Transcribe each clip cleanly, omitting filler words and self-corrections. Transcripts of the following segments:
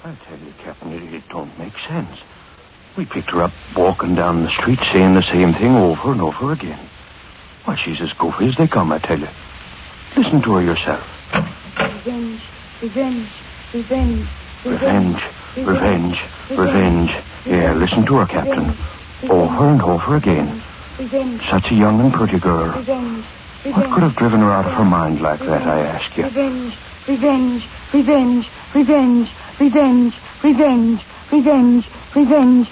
I tell you, Captain, it don't make sense. We picked her up walking down the street saying the same thing over and over again. Why, she's as goofy as they come, I tell you. Listen to her yourself. Revenge, revenge, revenge, Revenge, revenge, revenge. Yeah, listen to her, Captain. Over and over again. revenge, Such a young and pretty girl. revenge, What could have driven her out of her mind like that, I ask you? revenge, revenge, revenge, revenge, revenge, revenge, revenge, revenge.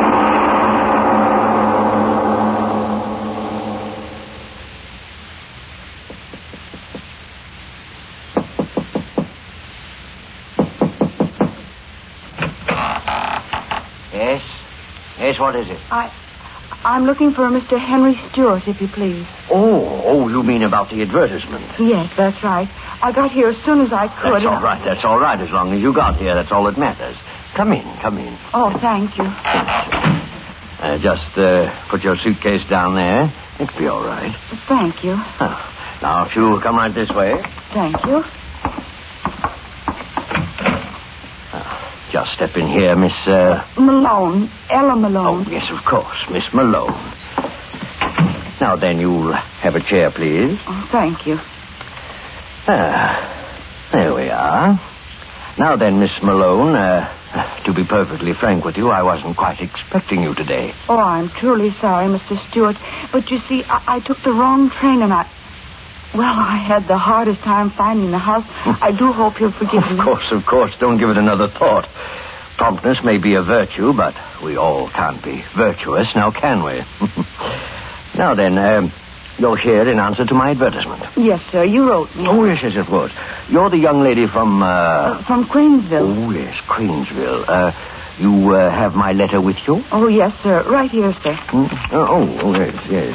Yes? Yes, what is it? I'm looking for a Mr. Henry Stewart, if you please. Oh, you mean about the advertisement? Yes, that's right. I got here as soon as I could. That's all right. As long as you got here, that's all that matters. Come in. Oh, thank you. Just put your suitcase down there. It'll be all right. Thank you. Now, if you'll come right this way. Thank you. Just step in here, Miss... Malone. Ella Malone. Oh, yes, of course. Miss Malone. Now, then, you'll have a chair, please. Oh, thank you. There we are. Now, then, Miss Malone, to be perfectly frank with you, I wasn't quite expecting you today. Oh, I'm truly sorry, Mr. Stewart. But you see, I took the wrong train and I had the hardest time finding the house. I do hope you'll forgive me. Of course. Don't give it another thought. Promptness may be a virtue, but we all can't be virtuous, now can we? Now then, you're here in answer to my advertisement. Yes, sir. You wrote me. Oh, yes, of course. You're the young lady from, From Queensville. Oh, yes, Queensville. You have my letter with you? Oh, yes, sir. Right here, sir. Yes.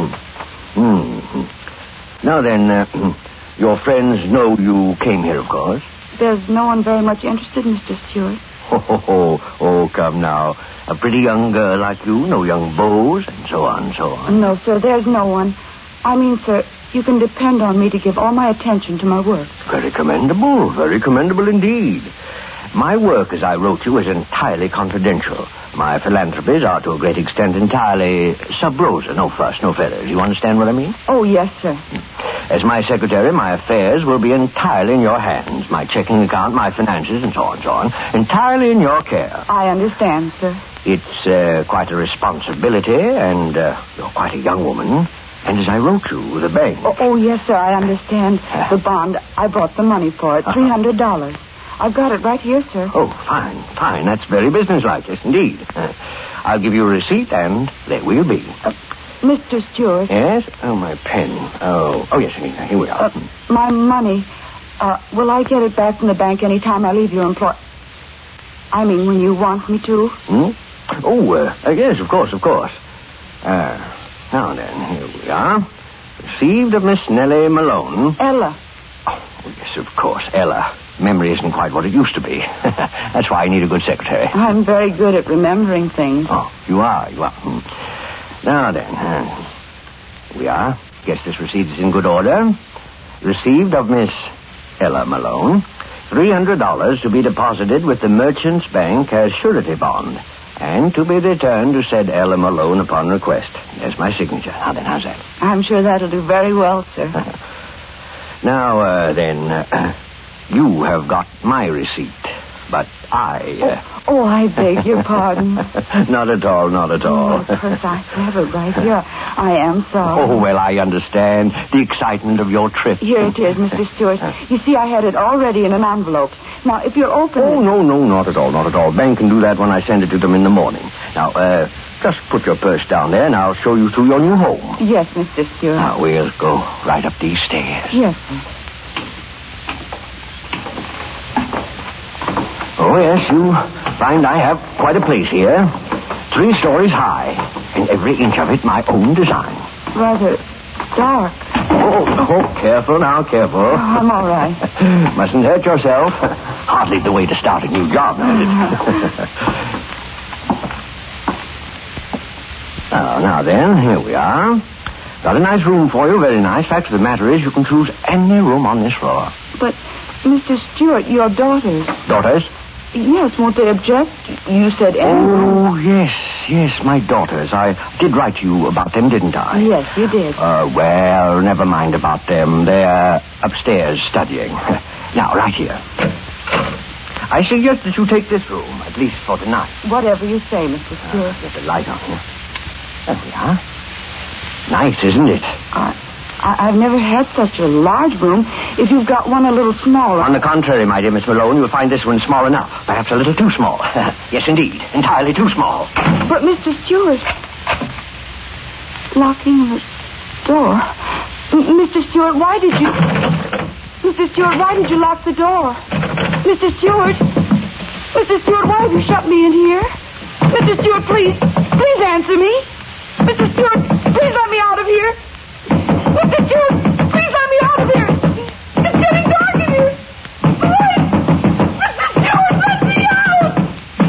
Now then, your friends know you came here, of course. There's no one very much interested, Mr. Stewart. Oh, come now. A pretty young girl like you, no young beaux, and so on. No, sir, there's no one. I mean, sir, you can depend on me to give all my attention to my work. Very commendable indeed. My work, as I wrote you, is entirely confidential. My philanthropies are, to a great extent, entirely sub rosa. No fuss, no feathers. You understand what I mean? Oh, yes, sir. As my secretary, my affairs will be entirely in your hands. My checking account, my finances, and so on. Entirely in your care. I understand, sir. It's quite a responsibility, and you're quite a young woman. And as I wrote you, the bank... Oh, yes, sir, I understand. The bond, I brought the money for it, $300. I've got it right here, sir. Oh, fine. That's very businesslike, yes, indeed. I'll give you a receipt, and there we'll be. Mr. Stewart. Yes? Oh, my pen. Oh, yes, here we are. My money. Will I get it back from the bank any time I leave your employ... I mean, when you want me to? Yes, of course. Now then, here we are. Received of Miss Nellie Malone. Ella. Oh, yes, of course, Ella. Memory isn't quite what it used to be. That's why I need a good secretary. I'm very good at remembering things. Oh, you are. Now then, we are. Guess this receipt is in good order. Received of Miss Ella Malone. $300 to be deposited with the Merchants Bank as surety bond, and to be returned to said Ella Malone upon request. There's my signature. Now then, how's that? I'm sure that'll do very well, sir. Now, you have got my receipt, but I... I beg your pardon. Not at all. Of course, I have it right here. I am sorry. Oh, well, I understand the excitement of your trip. Here it is, Mr. Stewart. You see, I had it already in an envelope. Now, if you're open... Oh, no, not at all. Bank can do that when I send it to them in the morning. Now, just put your purse down there, and I'll show you through your new home. Yes, Mr. Stewart. Now, we'll go right up these stairs. Yes, sir. Oh, yes, you find I have quite a place here. 3 stories high, and every inch of it my own design. Rather dark. Oh, careful now. Oh, I'm all right. Mustn't hurt yourself. Hardly the way to start a new job, is it? Now then, here we are. Got a nice room for you, very nice. Fact of the matter is, you can choose any room on this floor. But, Mr. Stewart, your daughters... Daughters? Yes, won't they object? You said Oh, yes, my daughters. I did write to you about them, didn't I? Yes, you did. Well, never mind about them. They're upstairs studying. Now, right here. I suggest that you take this room, at least for tonight. Whatever you say, Mr. Stewart. Get the light on here. There we are. Nice, isn't it? I've never had such a large room. If you've got one a little smaller... On the contrary, my dear Miss Malone, you'll find this one small enough. Perhaps a little too small. Yes, indeed. Entirely too small. But, Mr. Stewart... Locking the door... Mr. Stewart, why did you... Mr. Stewart, why did you lock the door? Mr. Stewart... Mr. Stewart, why have you shut me in here? Mr. Stewart, please answer me. Mr. Stewart, please let me out of here. Mr. Stewart, please let me out of here. It's getting dark in here. Please! Mr. Stewart, let me out!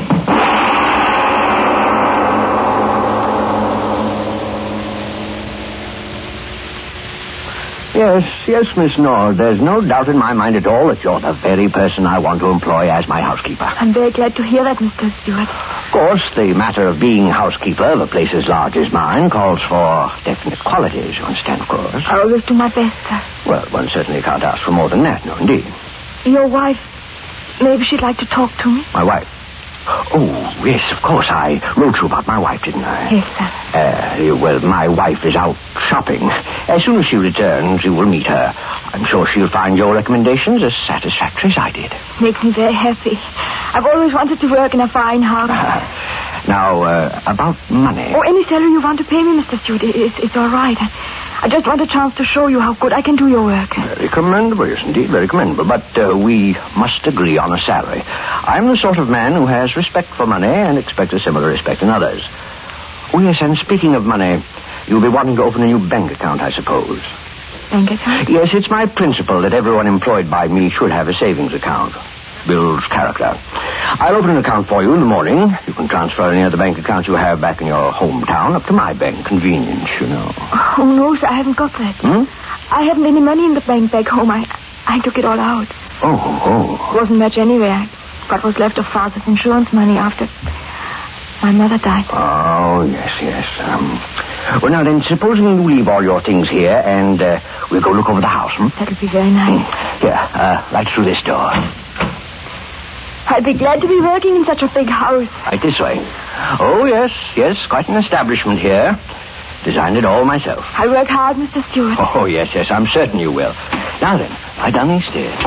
Yes, Miss Nord. There's no doubt in my mind at all that you're the very person I want to employ as my housekeeper. I'm very glad to hear that, Mr. Stewart. Of course, the matter of being housekeeper of a place as large as mine calls for definite qualities, you understand, of course. I always do my best, sir. Well, one certainly can't ask for more than that, no, indeed. Your wife, maybe she'd like to talk to me. My wife? Oh, yes, of course. I wrote you about my wife, didn't I? Yes, sir. Well, my wife is out shopping. As soon as she returns, you will meet her. I'm sure she'll find your recommendations as satisfactory as I did. Makes me very happy. I've always wanted to work in a fine house. Now, about money. Oh, any salary you want to pay me, Mr. Stewart, it's all right. I just want a chance to show you how good I can do your work. Very commendable, yes, indeed, very commendable. But we must agree on a salary. I'm the sort of man who has respect for money and expects a similar respect in others. Oh, yes, and speaking of money, you'll be wanting to open a new bank account, I suppose. Bank account? Yes, it's my principle that everyone employed by me should have a savings account. Builds character. I'll open an account for you in the morning. You can transfer any other bank account you have back in your hometown up to my bank. Convenience, you know. Oh, no, sir, I haven't got that. I haven't any money in the bank back home. I took it all out. Oh. Wasn't much anyway. I got what's left of Father's insurance money after my mother died. Oh, yes. Well, now then, supposing you leave all your things here and we'll go look over the house, That'll be very nice. Here, right through this door. I'd be glad to be working in such a big house. Right this way. Oh, yes, quite an establishment here. Designed it all myself. I work hard, Mr. Stewart. Oh, yes, I'm certain you will. Now then, right down these stairs.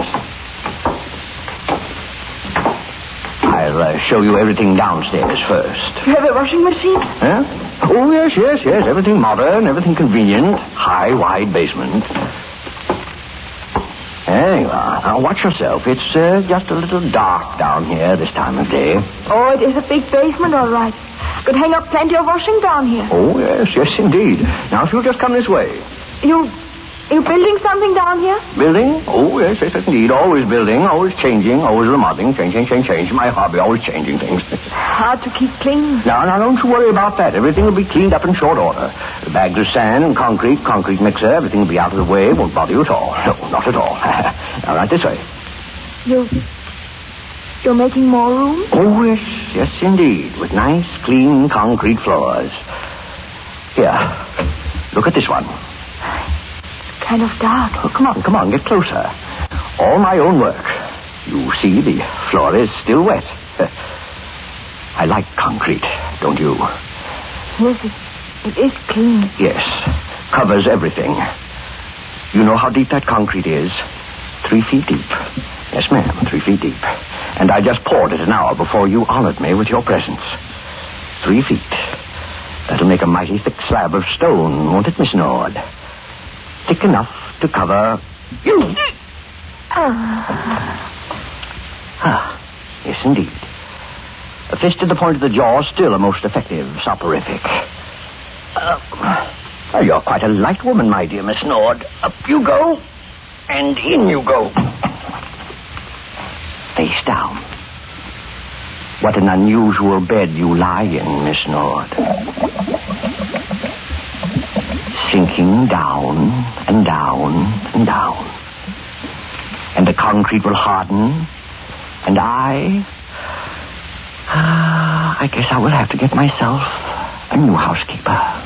I'll show you everything downstairs first. You have a washing machine? Huh? Oh, yes. Everything modern, everything convenient. High, wide basement. There you are. Now, watch yourself. It's just a little dark down here this time of day. Oh, it is a big basement, all right. Could hang up plenty of washing down here. Oh, yes, indeed. Now, if you'll just come this way. You building something down here? Building? Oh, yes, indeed. Always building, always changing, always remodeling. Change. My hobby, always changing things. Hard to keep clean. Now, don't you worry about that. Everything will be cleaned up in short order. The bags of sand and concrete mixer, everything will be out of the way. Won't bother you at all. No, not at all. Now, right this way. You're making more room? Oh, yes, indeed. With nice, clean concrete floors. Here, look at this one. Kind of dark. Oh, come on, get closer. All my own work. You see, the floor is still wet. I like concrete, don't you? Yes, it is clean. Yes, covers everything. You know how deep that concrete is? 3 feet deep. Yes, ma'am, 3 feet deep. And I just poured it an hour before you honored me with your presence. 3 feet. That'll make a mighty thick slab of stone, won't it, Miss Nord? Thick enough to cover you. Yes, indeed. A fist to the point of the jaw, still a most effective soporific. Well, you're quite a light woman, my dear Miss Nord. Up you go, and in you go. Face down. What an unusual bed you lie in, Miss Nord. Sinking down and down and down. And the concrete will harden, and I I guess I will have to get myself a new housekeeper.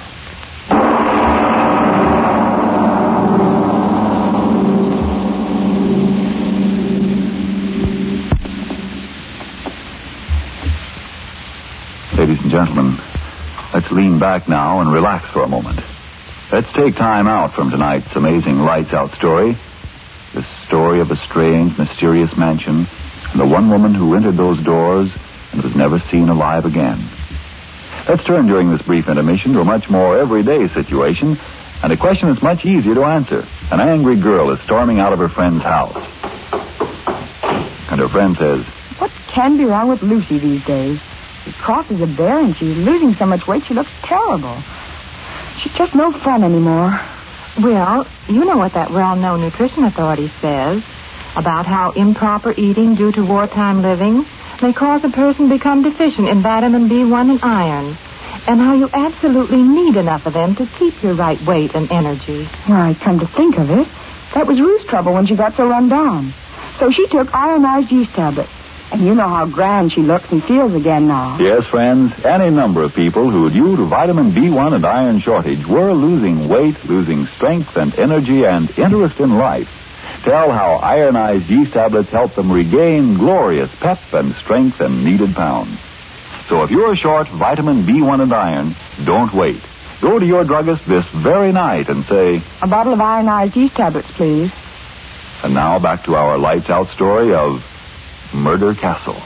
Ladies and gentlemen, let's lean back now and relax for a moment. Let's take time out from tonight's amazing Lights Out story. The story of a strange, mysterious mansion and the one woman who entered those doors and was never seen alive again. Let's turn during this brief intermission to a much more everyday situation and a question that's much easier to answer. An angry girl is storming out of her friend's house. And her friend says, What can be wrong with Lucy these days? She crosses a bear and she's losing so much weight she looks terrible. She's just no fun anymore. Well, you know what that well-known nutrition authority says about how improper eating due to wartime living may cause a person to become deficient in vitamin B1 and iron, and how you absolutely need enough of them to keep your right weight and energy. Why, come to think of it, that was Ruth's trouble when she got so run down. So she took ironized yeast tablets. And you know how grand she looks and feels again now. yes, friends, any number of people who, due to vitamin B1 and iron shortage, were losing weight, losing strength and energy and interest in life, tell how ironized yeast tablets help them regain glorious pep and strength and needed pounds. So if you're short vitamin B1 and iron, don't wait. Go to your druggist this very night and say, A bottle of ironized yeast tablets, please. And now back to our Lights Out story of Murder Castle.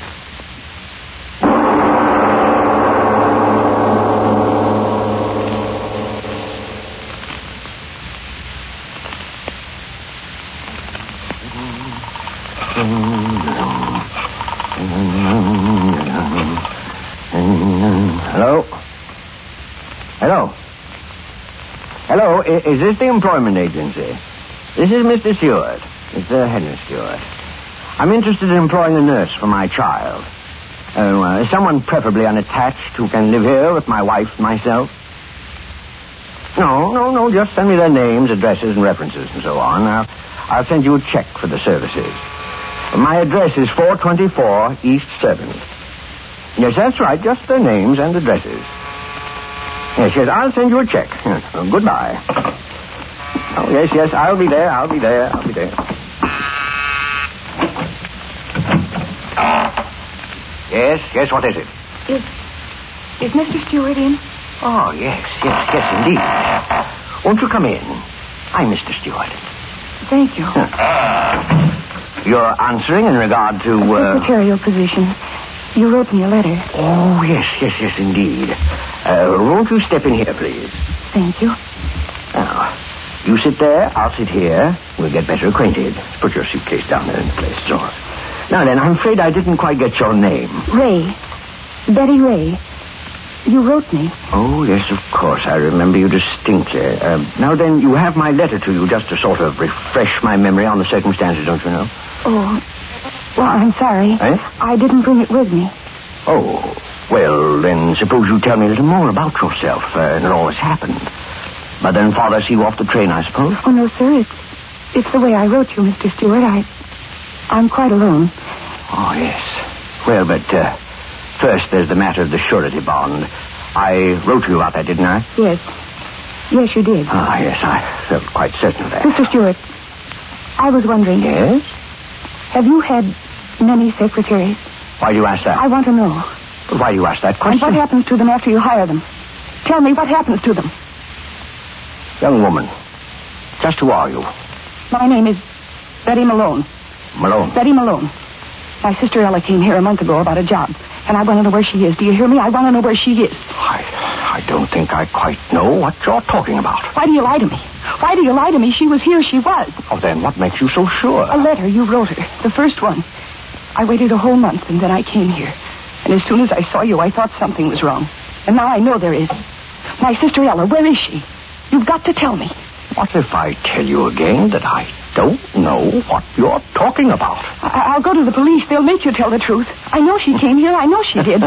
Hello? Hello? Hello, is this the employment agency? This is Mr. Stewart. Mr. Henry Stewart. I'm interested in employing a nurse for my child. Someone preferably unattached who can live here with my wife and myself. No, just send me their names, addresses, and references and so on. I'll send you a check for the services. My address is 424 East 7th. Yes, that's right, just their names and addresses. Yes, I'll send you a check. Goodbye. Oh, yes, I'll be there. Yes, what is it? Is Mr. Stewart in? Oh, yes, indeed. Won't you come in? I'm Mr. Stewart. Thank you. You're answering in regard to, Secretarial position. You wrote me a letter. Oh, yes, indeed. Won't you step in here, please? Thank you. Now, you sit there, I'll sit here. We'll get better acquainted. Put your suitcase down there in the place. So. Now then, I'm afraid I didn't quite get your name. Ray. Betty Ray. You wrote me. Oh, yes, of course. I remember you distinctly. Now then, you have my letter to you just to sort of refresh my memory on the circumstances, don't you know? Oh, well, I'm sorry. Eh? I didn't bring it with me. Oh, well, then suppose you tell me a little more about yourself and all that's happened. Mother and Father see you off the train, I suppose? Oh, no, sir. It's the way I wrote you, Mr. Stewart. I'm quite alone. Oh, yes. Well, but first there's the matter of the surety bond. I wrote to you about that, didn't I? Yes. Yes, you did. Ah, yes, I felt quite certain of that. Mr. Stewart, I was wondering. Yes? Have you had many secretaries? Why do you ask that? I want to know. But why do you ask that question? And what happens to them after you hire them? Tell me what happens to them. Young woman, just who are you? My name is Betty Malone. Malone? Betty Malone. My sister Ella came here a month ago about a job, and I want to know where she is. Do you hear me? I want to know where she is. I don't think I quite know what you're talking about. Why do you lie to me? Why do you lie to me? She was here. She was. Oh, then what makes you so sure? A letter you wrote her. The first one. I waited a whole month, and then I came here. And as soon as I saw you, I thought something was wrong. And now I know there is. My sister Ella, where is she? You've got to tell me. What if I tell you again that I don't know what you're talking about? I'll go to the police. They'll make you tell the truth. I know she came here. I know she did.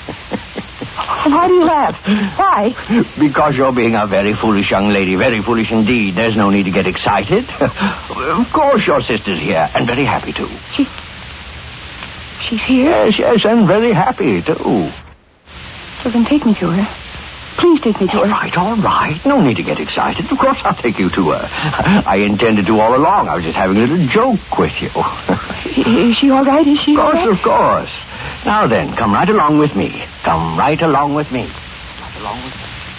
Why do you laugh? Why? Because you're being a very foolish young lady. Very foolish indeed. There's no need to get excited. Of course your sister's here, and very happy to. She's here? Yes, and very happy, too. So then take me to her. Please take me to her. All right. No need to get excited. Of course I'll take you to her. I intended to all along. I was just having a little joke with you. Is she all right? Is she all right? Of course. Now then, come right along with me. Come right along with me. Right along with me.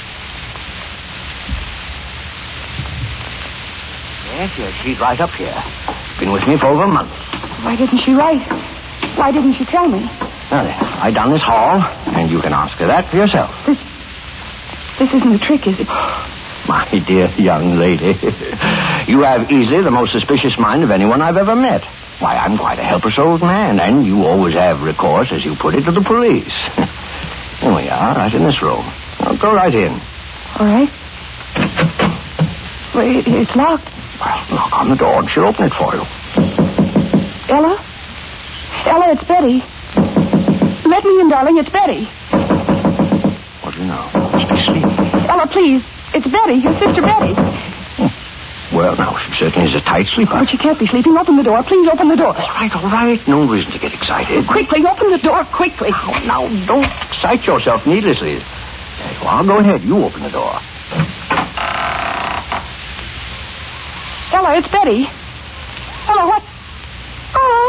Yes, she's right up here. Been with me for over a month. Why didn't she write? Why didn't she tell me? Now then, right down this hall, and you can ask her that for yourself. This isn't a trick, is it? My dear young lady, you have easily the most suspicious mind of anyone I've ever met. Why, I'm quite a helpless old man, and you always have recourse, as you put it, to the police. Here we are, right in this room. Now, go right in. All right. Wait, it's locked. Well, knock on the door, and she'll open it for you. Ella? Ella, it's Betty. Let me in, darling. It's Betty. What do you know? Must be sleeping. Ella, please. It's Betty, your sister Betty. Well, now, she certainly is a tight sleeper. But she can't be sleeping. Open the door. Please open the door. All right. No reason to get excited. Quickly, open the door, quickly. Now, don't excite yourself needlessly. There you are. Go ahead. You open the door. Ella, it's Betty. Ella, what? Oh!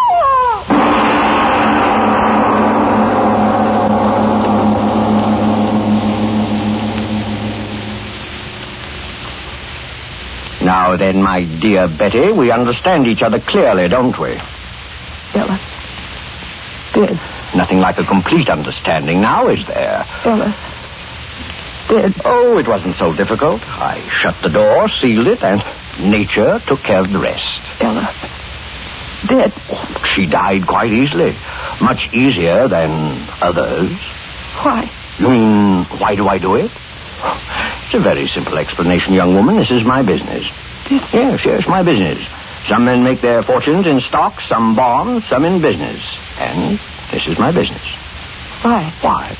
Now then, my dear Betty, we understand each other clearly, don't we? Ella. Dead. Nothing like a complete understanding now, is there? Ella. Dead. Oh, it wasn't so difficult. I shut the door, sealed it, and nature took care of the rest. Ella. Dead. She died quite easily. Much easier than others. Why? You mean, why do I do it? It's a very simple explanation, young woman. This is my business. Yes, my business. Some men make their fortunes in stocks, some bonds, some in business. And this is my business. Why?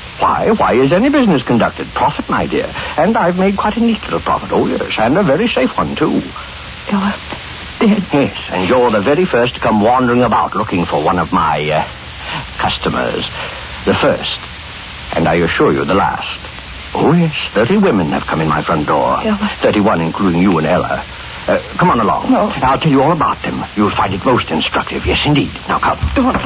Why is any business conducted? Profit, my dear. And I've made quite a neat little profit. Oh, yes, and a very safe one, too. Ella, dead. Yes, and you're the very first to come wandering about looking for one of my customers. The first. And I assure you, the last. Oh, yes, 30 women have come in my front door. Ella. 31, including you and Ella. Come on along. No. I'll tell you all about them. You'll find it most instructive. Yes, indeed. Now, come.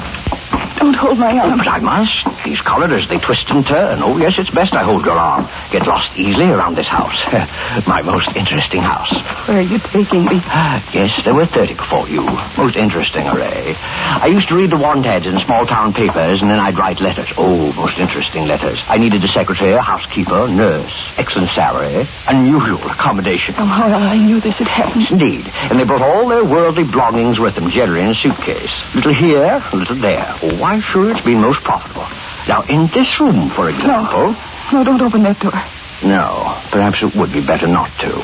Don't hold my arm. Oh, but I must. He's collared as they twist and turn. Oh, yes, it's best I hold your arm. Get lost easily around this house. My most interesting house. Where are you taking me? Yes, there were 30 before you. Most interesting array. I used to read the want ads in small-town papers, and then I'd write letters. Oh, most interesting letters. I needed a secretary, a housekeeper, nurse, excellent salary, unusual accommodation. Somehow I knew this had happened. Indeed. And they brought all their worldly belongings with them, generally in a suitcase. Little here, a little there. Oh, why, sure, it's been most profitable. Now, in this room, for example... No, don't open that door. No, perhaps it would be better not to.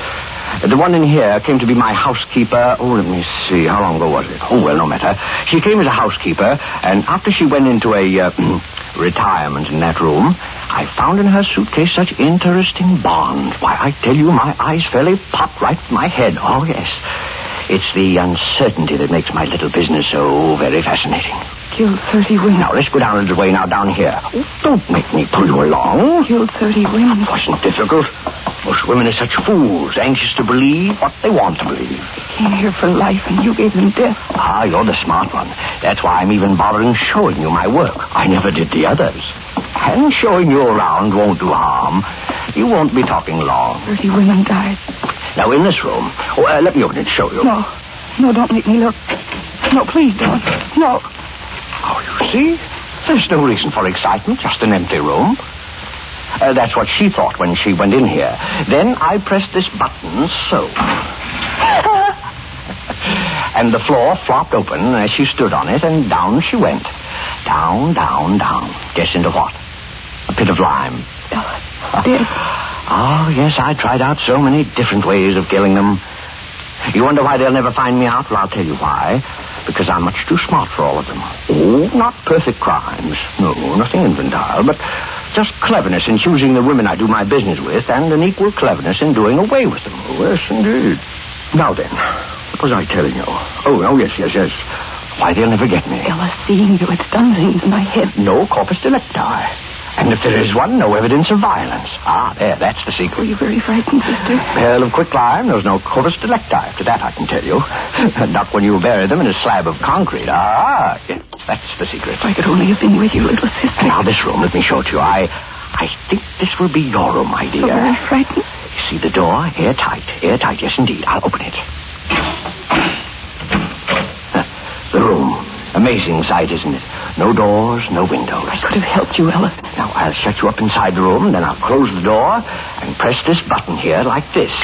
The one in here came to be my housekeeper. Oh, let me see. How long ago was it? Oh, well, no matter. She came as a housekeeper, and after she went into a retirement in that room, I found in her suitcase such interesting bonds. Why, I tell you, my eyes fairly popped right in my head. Oh, yes. It's the uncertainty that makes my little business so very fascinating. Killed 30 women. Now, let's go down a little way now, down here. Oh, don't make me pull you along. Killed 30 women. It wasn't difficult. Most women are such fools, anxious to believe what they want to believe. They came here for life, and you gave them death. Ah, you're the smart one. That's why I'm even bothering showing you my work. I never did the others. And showing you around won't do harm. You won't be talking long. 30 women died. Now, in this room... Oh, let me open it and show you. No, don't make me look. No, please don't. No. Oh, you see? There's no reason for excitement, just an empty room. That's what she thought when she went in here. Then I pressed this button, so. And the floor flopped open as she stood on it, and down she went. Down, down, down. Guess into what? A pit of lime. Dead. Oh, yes, I tried out so many different ways of killing them. You wonder why they'll never find me out? Well, I'll tell you why. Because I'm much too smart for all of them. Oh, not perfect crimes. No, nothing infantile, but just cleverness in choosing the women I do my business with, and an equal cleverness in doing away with them. Oh, yes, indeed. Now then, what was I telling you? Oh, yes. Why, they'll never get me. Ella, seeing you, it's done things in my head. No corpus delicti. And if there is one, no evidence of violence. Ah, there, that's the secret. Were you very frightened, sister? Pearl of quicklime, there was no corpus delicti. After that, I can tell you. Not when you bury them in a slab of concrete. Ah, yes, that's the secret. If I could only have been with you, little sister. Now, this room, let me show it to you. I think this will be your room, my dear. So very frightened. You see the door? Airtight. Airtight, yes, indeed. I'll open it. The room. Amazing sight, isn't it? No doors, no windows. I could have helped you, Ella. Now, I'll shut you up inside the room, then I'll close the door and press this button here like this.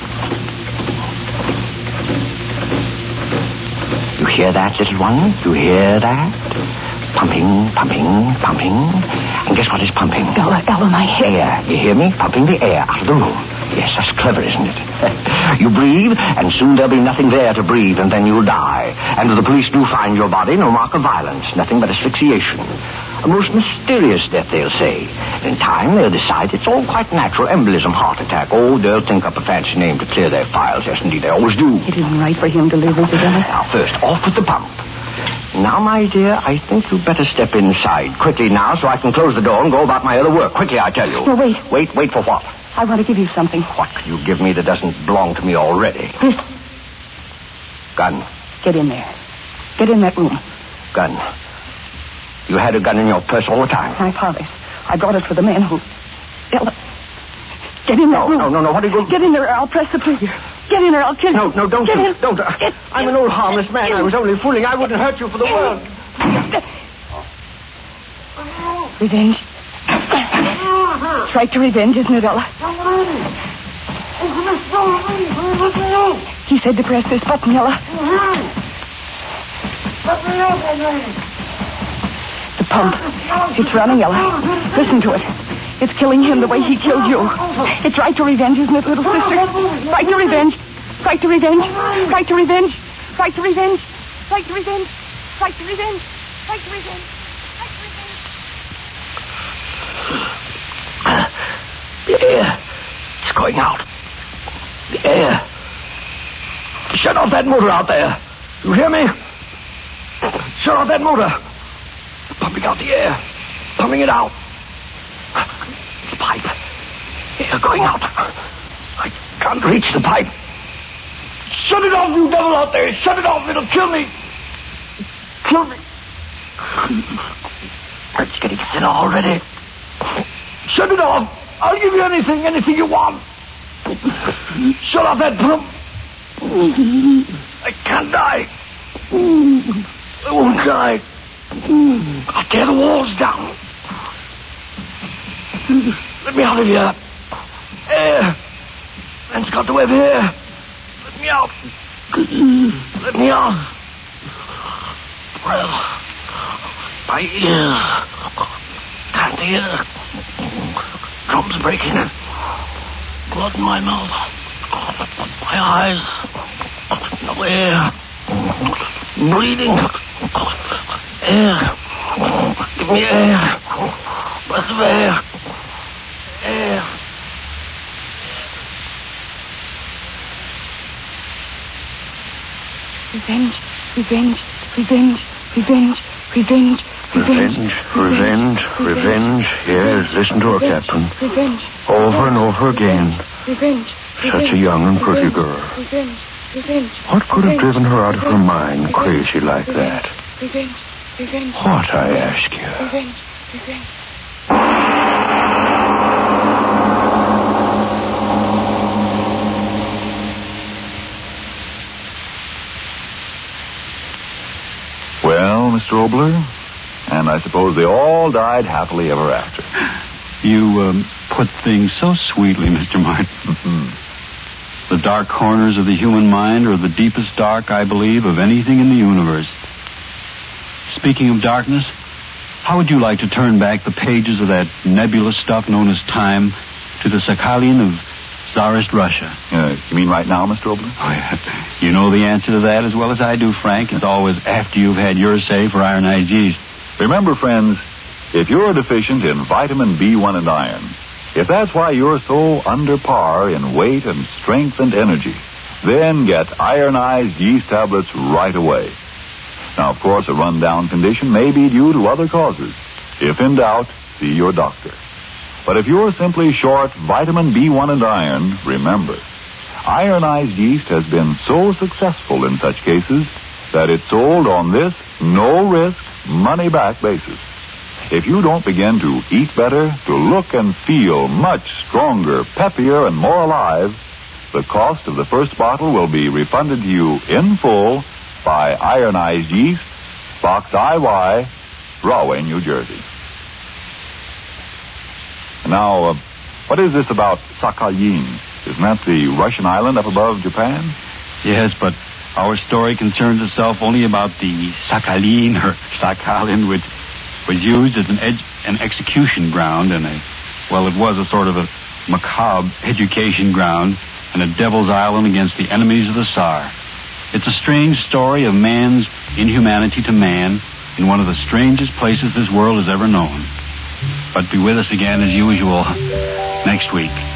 You hear that, little one? You hear that? Pumping, pumping, pumping. And guess what is pumping? Ella, my head. Air. You hear me? Pumping the air out of the room. Yes, that's clever, isn't it? You breathe, and soon there'll be nothing there to breathe, and then you'll die. And if the police do find your body, no mark of violence, nothing but asphyxiation. A most mysterious death, they'll say. In time, they'll decide it's all quite natural. Embolism, heart attack. Oh, they'll think up a fancy name to clear their files. Yes, indeed, they always do. It isn't right for him to live, is it, Ella? Now, first, off with the pump. Now, my dear, I think you'd better step inside. Quickly now, so I can close the door and go about my other work. Quickly, I tell you. No, wait. Wait for what? I want to give you something. What can you give me that doesn't belong to me already? This. Gun. Get in there. Get in that room. Gun. You had a gun in your purse all the time? My father's. I brought it for the man who... Ella. Get in that room. No. What are you going to... Get in there, I'll press the trigger. Get in there, I'll kill you. No, don't. Don't. I'm an old harmless man. I was only fooling. I wouldn't hurt you for the world. Revenge. It's right to revenge, isn't it, Ella? He said to press this button, Ella. The pump. It's running, Ella. Listen to it. It's killing him the way he killed you. It's right to revenge, isn't it, little sister? Right to revenge. Right to revenge. Right to revenge. Right to revenge. Right to revenge. Right to revenge. Right to revenge. The air. It's going out. The air. Shut off that motor out there. You hear me? Shut off that motor. Pumping out the air. Pumping it out. The pipe. Air going out. I can't reach the pipe. Shut it off, you devil out there. Shut it off. It'll kill me. Kill me. It's getting thin already. Shut it off. I'll give you anything you want. Shut off that pump. I can't die. I won't die. I'll tear the walls down. Let me out of here. Air. Man's got the web here. Let me out. Let me out. Well, my ear. Can't hear. Drums breaking. Blood in my mouth. My eyes. No air. Bleeding. Air. Give me air. Breath of air. Air. Revenge. Revenge. Revenge. Revenge. Revenge. Revenge. Yes, listen to her, Captain. Revenge. Over and over again. Revenge. Such a young and pretty girl. Revenge. Revenge. What could have driven her out of her mind crazy like that? Revenge. Revenge. What, I ask you? Revenge. Revenge. Well, Mr. Obler, and I suppose they all died happily ever after. You put things so sweetly, Mr. Martin. The dark corners of the human mind are the deepest dark, I believe, of anything in the universe. Speaking of darkness, how would you like to turn back the pages of that nebulous stuff known as time to the Sakhalin of Tsarist Russia? You mean right now, Mr. Obler? Oh, yeah. You know the answer to that as well as I do, Frank. It's always after you've had your say for ironized yeast. Remember, friends, if you're deficient in vitamin B1 and iron, if that's why you're so under par in weight and strength and energy, then get ironized yeast tablets right away. Now, of course, a run-down condition may be due to other causes. If in doubt, see your doctor. But if you're simply short vitamin B1 and iron, remember, ironized yeast has been so successful in such cases that it's sold on this no-risk, money-back basis. If you don't begin to eat better, to look and feel much stronger, peppier, and more alive, the cost of the first bottle will be refunded to you in full by Ironized Yeast, Box IY, Rahway, New Jersey. Now, what is this about Sakhalin? Isn't that the Russian island up above Japan? Yes, but our story concerns itself only about the Sakhalin, which was used as an execution ground and it was a sort of a macabre education ground and a devil's island against the enemies of the Tsar. It's a strange story of man's inhumanity to man in one of the strangest places this world has ever known. But be with us again, as usual, next week.